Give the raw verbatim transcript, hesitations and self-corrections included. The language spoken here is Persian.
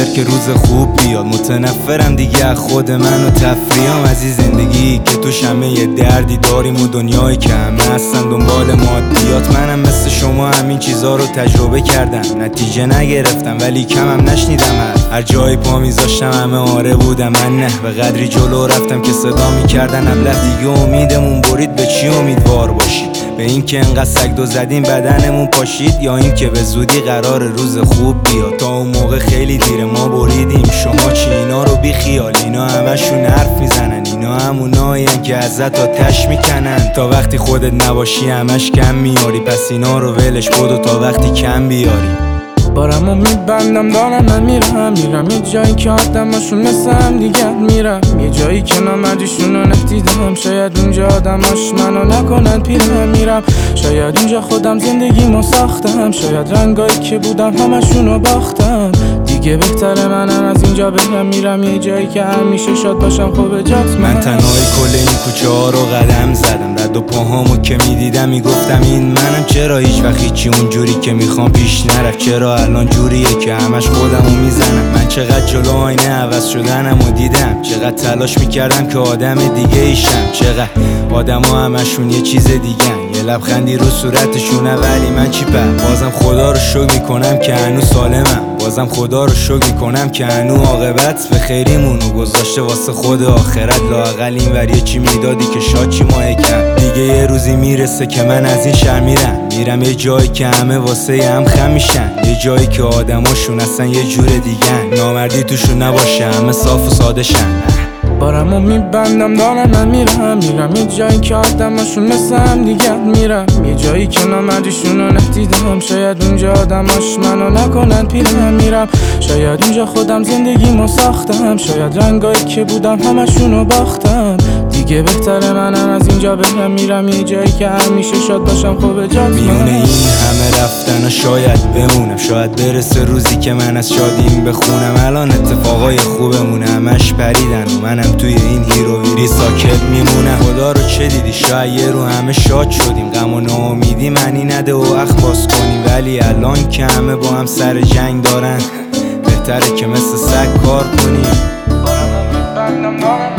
منتظر که روز خوب بیاد. متنفرم دیگه از خود من و تفریحم از این زندگی که توش همه یه دردی داریم و دنیایی که همه هستن دنبال مادیات. منم مثل شما همین چیزا رو تجربه کردم، نتیجه نگرفتم ولی کمم نشنیدم. هر جایی پا میذاشتم همه آره بودم، من نه. به قدری جلو رفتم که صدا میکردن ابله دیگه امیدمون برید. به چی امیدوار باشید؟ به این که انقدر سگدو زدیم بدنمون پاشید، یا این که به زودی قرار روز خوب بیاد؟ تا اون موقع خیلی دیره ما بریدیم. شما چی؟ اینا رو بی خیال، اینا همشون حرف میزنن، اینا همونایین که ازت آتش میکنن. تا وقتی خودت نباشی همش کم میاری، پس اینا رو ولش بدو تا وقتی کم بیاری. بارمو میبندم دارم من میرم میرم یه جایی که آدماشون مثل هم دیگر میرم، یه جایی که نامردیشون رو ندیدم. شاید اونجا آدماش منو نکنن پیرم میرم، شاید اونجا خودم زندگیمو ساختم، شاید رنگایی که بودم همشونو باختم. دیگه بهتره منم از اینجا برم میرم یه جایی که همیشه شاد باشم. خوب جات من تنهای کل این کوچه ها رو قدم زدم، رد و پاهامو که میدیدم میگفتم این منم. چرا هیچ وقت هیچی اونجوری که میخوام پیش نرفت؟ چرا الان جوریه که همش خودمو میزنم؟ من چقدر جلو آینه عوض شدنمو دیدم، چقدر تلاش میکردم که آدم دیگه ایشم. چقدر آدما همشون یه چیز دیگن، یه لبخندی رو صورتشونه ولی من چی پر؟ بازم خدا رو شکر میکنم که هنوز سالمم، بازم خدا رو شکر میکنم که هنوز عاقبت به خیریمونو گذاشته واسه خود آخرت. لااقل این ور یه چی میدادی که شاد چی ماه کم. دیگه یه روزی میرسه که من از این شهر میرم میرم یه جایی که همه واسه هم خم میشن، یه جایی که آدماشون اصلا یه جور دیگن، نامردی توشون نباشه همه صاف و ساده شن. بارمو میبندم دارم من میرم میرم یه جایی که آدماشون مثل هم دیگر میرم، یه جایی که نامردیشون رو ندیدم. شاید اونجا آدماش منو نکنن پیرم میرم، شاید اونجا خودم زندگیمو ساختم، شاید رنگایی که بودم همشونو باختم. دیگه بهتره منم از اینجا برم میرم یه جایی که همیشه شاد باشم. خوب جات میونه این همه رفتن و شاید بمونم، شاید برسه روزی که من از شادیم بخونم. الان اتفاقای خوبمون همش پریدن و منم توی این هیرویری ساکت میمونم. خدا رو چه دیدی؟ شاید یه رو همه شاد شدیم، غم و ناامیدی معنی نده و اخ باز کنیم. ولی الان که همه با هم سر جنگ دارن، بهتره که مثل سگ کار کنیم.